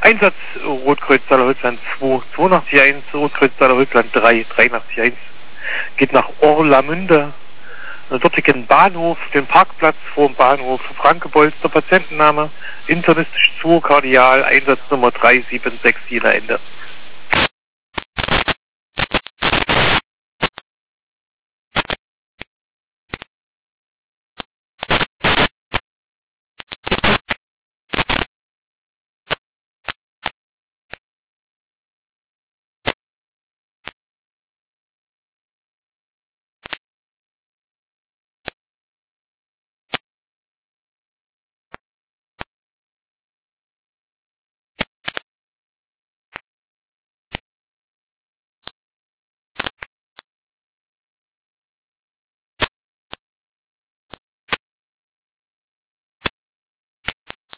Einsatz Rotkreuz Saarland 2, 82-1, Rotkreuz Saarland 3, 83-1. Geht nach Orlamünde. Dortigen Bahnhof, den Parkplatz vor dem Bahnhof, Frankebolster Patientenname, internistisch 2, Kardial, Einsatznummer 3764 Ende.